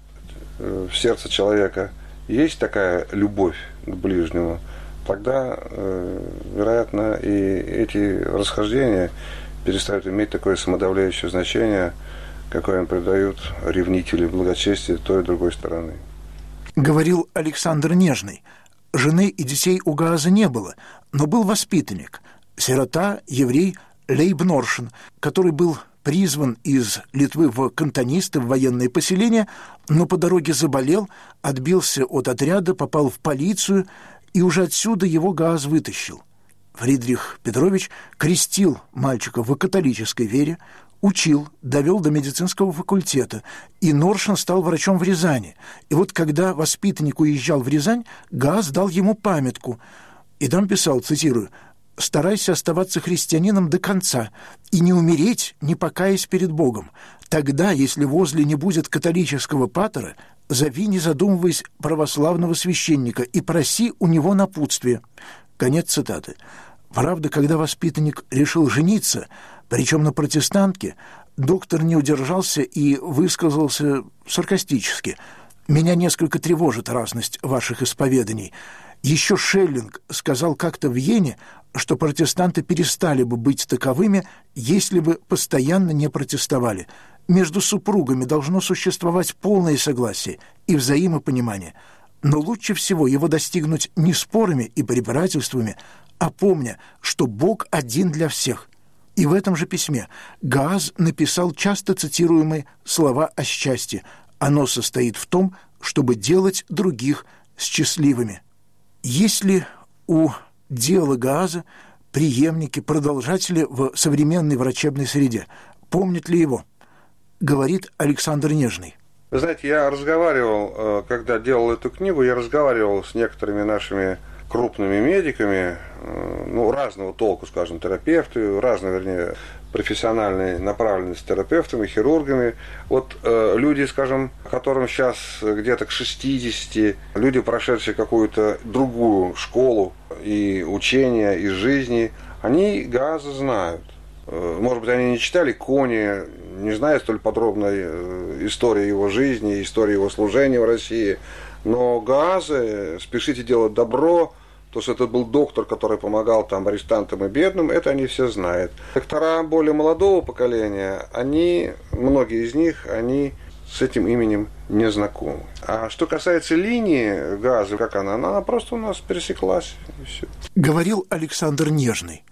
Speaker 3: в сердце человека есть такая любовь к ближнему, тогда, вероятно, и эти расхождения перестают иметь такое самодавляющее значение, какое им придают ревнители благочестия той и другой стороны.
Speaker 2: Говорил Александр Нежный. Жены и детей у Гааза не было, но был воспитанник, сирота, еврей Лейб Норшин, который был призван из Литвы в кантонисты, в военные поселения, но по дороге заболел, отбился от отряда, попал в полицию, и уже отсюда его Гааз вытащил. Фридрих Петрович крестил мальчика в католической вере, учил, довел до медицинского факультета, и Норшин стал врачом в Рязани. И вот когда воспитанник уезжал в Рязань, Гааз дал ему памятку, и там писал, цитирую, «Старайся оставаться христианином до конца и не умереть, не покаясь перед Богом. Тогда, если возле не будет католического патера, зови, не задумываясь, православного священника и проси у него напутствие». Конец цитаты. Правда, когда воспитанник решил жениться, причем на протестантке, доктор не удержался и высказался саркастически. «Меня несколько тревожит разность ваших исповеданий. Еще Шеллинг сказал как-то в Йене, что протестанты перестали бы быть таковыми, если бы постоянно не протестовали. Между супругами должно существовать полное согласие и взаимопонимание. Но лучше всего его достигнуть не спорами и препирательствами, а помня, что Бог один для всех». И в этом же письме Гааз написал часто цитируемые слова о счастье. Оно состоит в том, чтобы делать других счастливыми. Есть ли у дела Гааза преемники, продолжатели в современной врачебной среде? Помнят ли его? Говорит Александр Нежный.
Speaker 3: Вы знаете, я разговаривал, когда делал эту книгу, я разговаривал с некоторыми нашими крупными медиками, ну, разного толку, скажем, терапевты, разной, вернее, профессиональной направленности терапевтами, хирургами. Вот э, люди, скажем, которым сейчас где-то к шестидесяти, люди, прошедшие какую-то другую школу и учения из жизни, они газы знают. Может быть, они не читали Кони, не знают столь подробной истории его жизни, истории его служения в России, но газы, спешите делать добро, то, что это был доктор, который помогал там арестантам и бедным, это они все знают. Доктора более молодого поколения, они, многие из них, они с этим именем не знакомы. А что касается линии газа, как она, она просто у нас пересеклась, и все.
Speaker 2: Говорил Александр Нежный.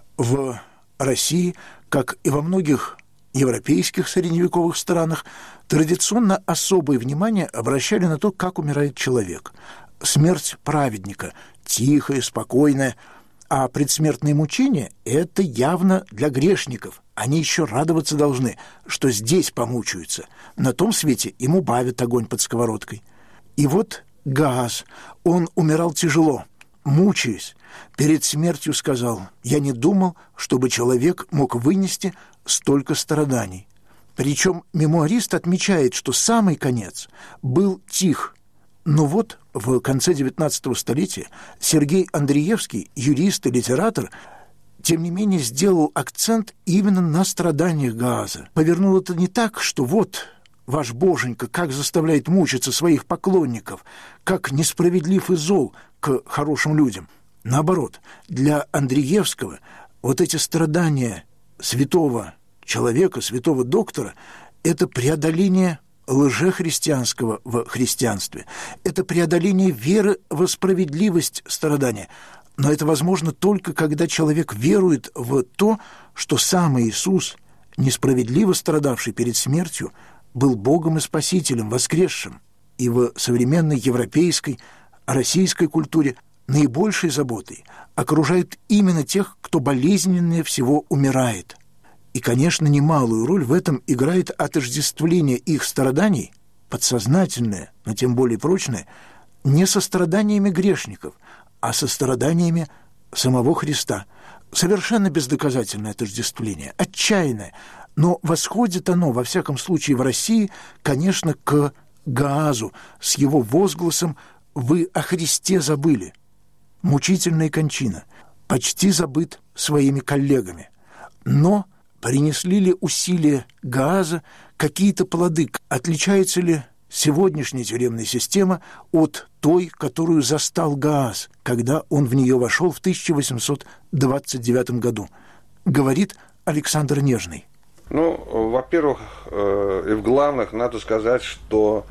Speaker 2: В России, как и во многих европейских средневековых странах, традиционно особое внимание обращали на то, как умирает человек. Смерть праведника – тихая, спокойная, а предсмертные мучения – это явно для грешников. Они еще радоваться должны, что здесь помучаются. На том свете им убавят огонь под сковородкой. И вот Гааз, он умирал тяжело, мучаясь. Перед смертью сказал: «Я не думал, чтобы человек мог вынести столько страданий». Причем мемуарист отмечает, что самый конец был тих. Но вот в конце девятнадцатого столетия Сергей Андреевский, юрист и литератор, тем не менее сделал акцент именно на страданиях Гааза. Повернул это не так, что вот ваш боженька как заставляет мучиться своих поклонников, как несправедлив и зол к хорошим людям. Наоборот, для Андреевского вот эти страдания святого человека, святого доктора – это преодоление лжехристианского в христианстве, это преодоление веры в справедливость страдания. Но это возможно только когда человек верует в то, что сам Иисус, несправедливо страдавший перед смертью, был Богом и Спасителем, воскресшим. И в современной европейской, российской культуре наибольшей заботой окружает именно тех, кто болезненнее всего умирает. И, конечно, немалую роль в этом играет отождествление их страданий, подсознательное, но тем более прочное, не со страданиями грешников, а со страданиями самого Христа. Совершенно бездоказательное отождествление, отчаянное, но восходит оно, во всяком случае, в России, конечно, к Гаазу с его возгласом «Вы о Христе забыли». Мучительная кончина, почти забыт своими коллегами. Но принесли ли усилия Гааза какие-то плоды? Отличается ли сегодняшняя тюремная система от той, которую застал Гааз, когда он в нее вошел в тысяча восемьсот двадцать девятом году? Говорит Александр Нежный.
Speaker 3: Ну, во-первых, и в главных надо сказать, что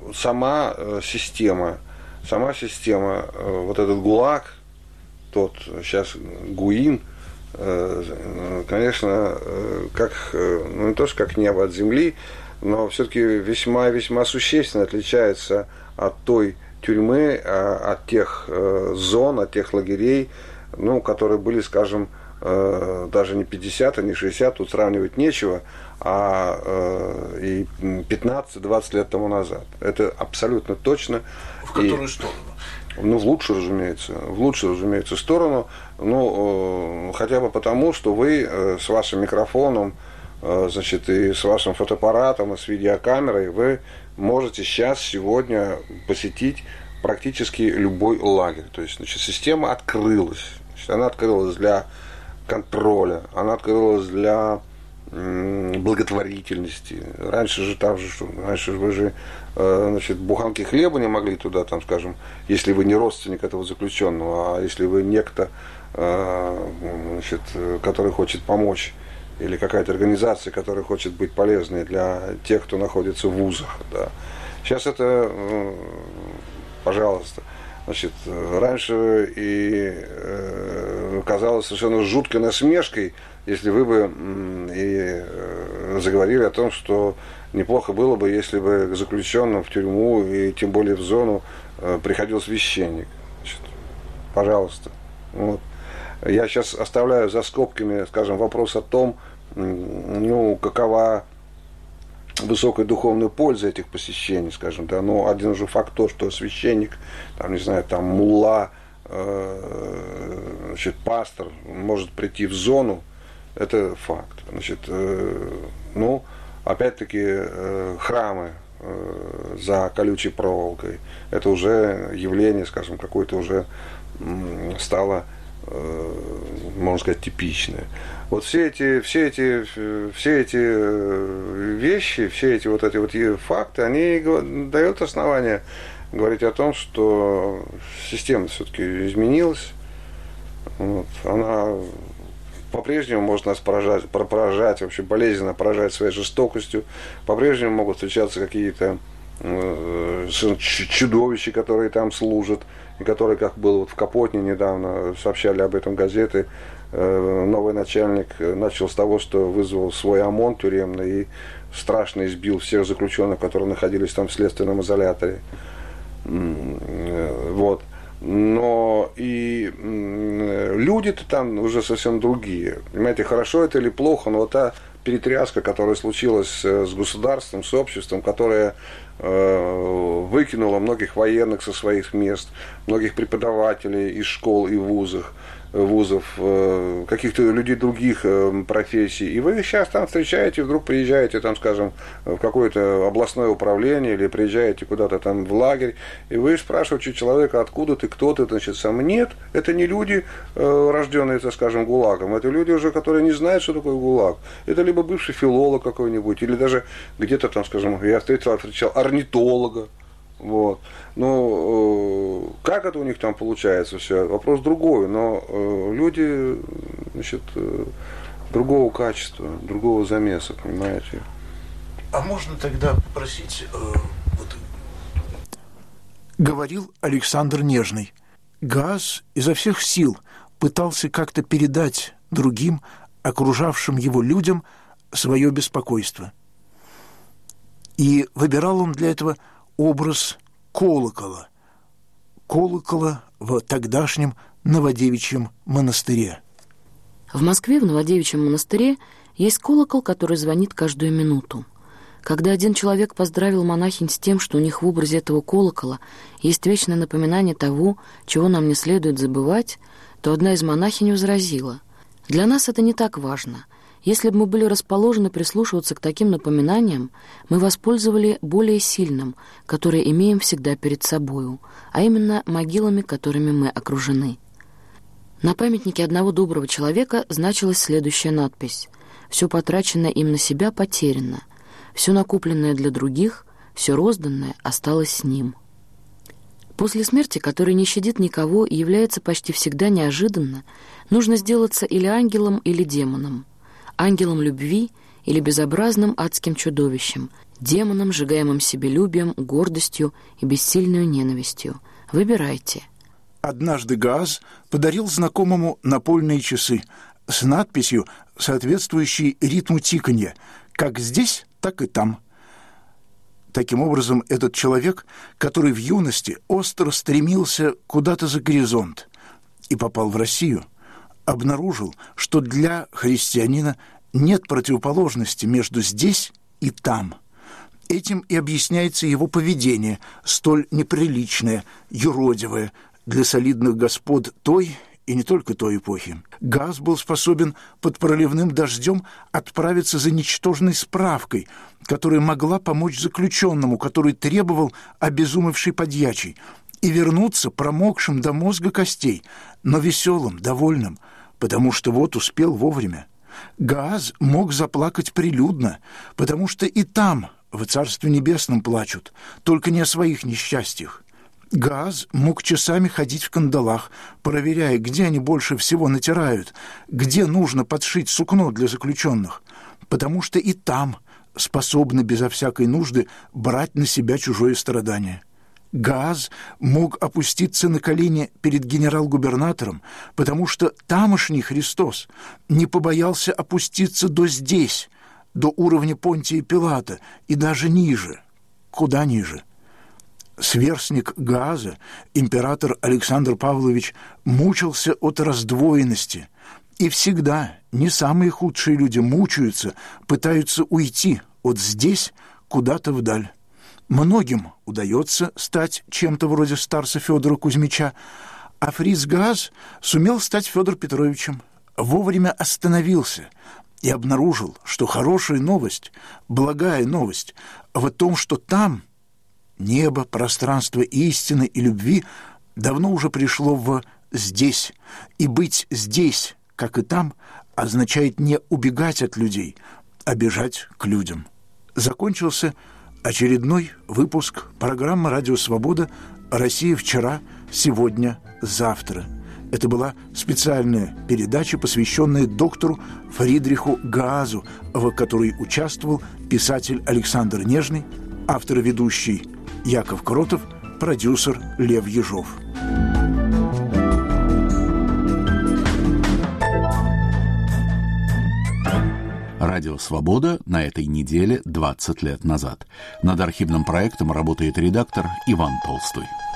Speaker 3: сама система, сама система, вот этот ГУЛАГ, тот сейчас ГУИН, конечно, как, ну, не то, что как небо от земли, но все-таки весьма-весьма существенно отличается от той тюрьмы, от тех зон, от тех лагерей, ну, которые были, скажем, даже не пятьдесят, а не шестьдесят, тут сравнивать нечего, а и пятнадцать-двадцать лет тому назад. Это абсолютно точно.
Speaker 2: В которую и... сторону?
Speaker 3: Ну, в лучшую, разумеется, в лучшую, разумеется, сторону, ну, хотя бы потому, что вы с вашим микрофоном, значит, и с вашим фотоаппаратом, и с видеокамерой, вы можете сейчас, сегодня посетить практически любой лагерь. То есть, значит, система открылась. Значит, она открылась для контроля, она открылась для благотворительности. Раньше же там же, что, раньше вы же, значит, буханки хлеба не могли туда, там, скажем, если вы не родственник этого заключенного, а если вы некто, значит, который хочет помочь, или какая-то организация, которая хочет быть полезной для тех, кто находится в вузах. Да. Сейчас это, пожалуйста. Значит, раньше и казалось совершенно жуткой насмешкой, если вы бы и заговорили о том, что неплохо было бы, если бы к заключенным в тюрьму и тем более в зону приходил священник. Значит, пожалуйста. Вот. Я сейчас оставляю за скобками, скажем, вопрос о том, ну, какова высокая духовная польза этих посещений, скажем, да, но один уже факт то, что священник, там, не знаю, там, мулла, э, значит, пастор может прийти в зону, это факт. Значит, э, ну, опять-таки, э, храмы э, за колючей проволокой, это уже явление, скажем, какое-то уже э, стало, э, можно сказать, типичное. Вот все эти, все эти, все эти вещи, все эти вот эти вот факты, они дают основание говорить о том, что система все-таки изменилась. Вот. Она по-прежнему может нас поражать, поражать, вообще болезненно поражать своей жестокостью. По-прежнему могут встречаться какие-то э, чудовища, которые там служат, и которые, как было вот в Капотне недавно, сообщали об этом газеты. Новый начальник начал с того, что вызвал свой ОМОН тюремный и страшно избил всех заключенных, которые находились там в следственном изоляторе. Вот. Но и люди-то там уже совсем другие. Понимаете, хорошо это или плохо, но вот та перетряска, которая случилась с государством, с обществом, которая выкинула многих военных со своих мест, многих преподавателей из школ и вузов, вузов, каких-то людей других профессий. И вы сейчас там встречаете, вдруг приезжаете, там, скажем, в какое-то областное управление или приезжаете куда-то там в лагерь, и вы спрашиваете человека, откуда ты, кто ты, значит, сам. Нет, это не люди, рожденные, так скажем, ГУЛАГом, это люди уже, которые не знают, что такое ГУЛАГ. Это либо бывший филолог какой-нибудь, или даже где-то там, скажем, я встретил, встречал орнитолога. Вот. Но э, как это у них там получается все, вопрос другой, но э, люди, значит, э, другого качества, другого замеса, понимаете.
Speaker 2: А можно тогда попросить, э, вот, говорил Александр Нежный, Гааз изо всех сил пытался как-то передать другим, окружавшим его людям, свое беспокойство. И выбирал он для этого образ колокола, колокола в тогдашнем Новодевичьем монастыре.
Speaker 4: В Москве, в Новодевичьем монастыре, есть колокол, который звонит каждую минуту. Когда один человек поздравил монахинь с тем, что у них в образе этого колокола есть вечное напоминание того, чего нам не следует забывать, то одна из монахинь возразила: «Для нас это не так важно. Если бы мы были расположены прислушиваться к таким напоминаниям, мы воспользовали более сильным, которое имеем всегда перед собою, а именно могилами, которыми мы окружены». На памятнике одного доброго человека значилась следующая надпись: «Все потраченное им на себя потеряно, все накопленное для других, все розданное осталось с ним». После смерти, которая не щадит никого и является почти всегда неожиданно, нужно сделаться или ангелом, или демоном. Ангелом любви или безобразным адским чудовищем, демоном, сжигаемым себелюбием, гордостью и бессильной ненавистью. Выбирайте.
Speaker 2: Однажды Гааз подарил знакомому напольные часы с надписью, соответствующей ритму тиканья, как здесь, так и там. Таким образом, этот человек, который в юности остро стремился куда-то за горизонт и попал в Россию, обнаружил, что для христианина нет противоположности между здесь и там. Этим и объясняется его поведение, столь неприличное, юродивое для солидных господ той и не только той эпохи. Гааз был способен под проливным дождем отправиться за ничтожной справкой, которая могла помочь заключенному, который требовал обезумевший подьячий, и вернуться промокшим до мозга костей, но веселым, довольным, потому что вот успел вовремя. Гааз мог заплакать прилюдно, потому что и там, в Царстве Небесном, плачут, только не о своих несчастьях. Гааз мог часами ходить в кандалах, проверяя, где они больше всего натирают, где нужно подшить сукно для заключенных, потому что и там способны безо всякой нужды брать на себя чужое страдание. Гааз мог опуститься на колени перед генерал-губернатором, потому что тамошний Христос не побоялся опуститься до здесь, до уровня Понтия Пилата и даже ниже, куда ниже. Сверстник Гааза, император Александр Павлович, мучился от раздвоенности, и всегда не самые худшие люди мучаются, пытаются уйти от здесь куда-то вдаль. Многим удается стать чем-то вроде старца Федора Кузьмича, а Фриц Гааз сумел стать Федором Петровичем, вовремя остановился и обнаружил, что хорошая новость, благая новость в том, что там небо, пространство истины и любви давно уже пришло в «здесь», и быть здесь, как и там, означает не убегать от людей, а бежать к людям. Закончился очередной выпуск программы «Радио Свобода. Россия вчера, сегодня, завтра». Это была специальная передача, посвященная доктору Фридриху Гаазу, в которой участвовал писатель Александр Нежный, автор и ведущий Яков Кротов, продюсер Лев Ежов.
Speaker 1: Радио «Свобода» на этой неделе двадцать лет назад. Над архивным проектом работает редактор Иван Толстой.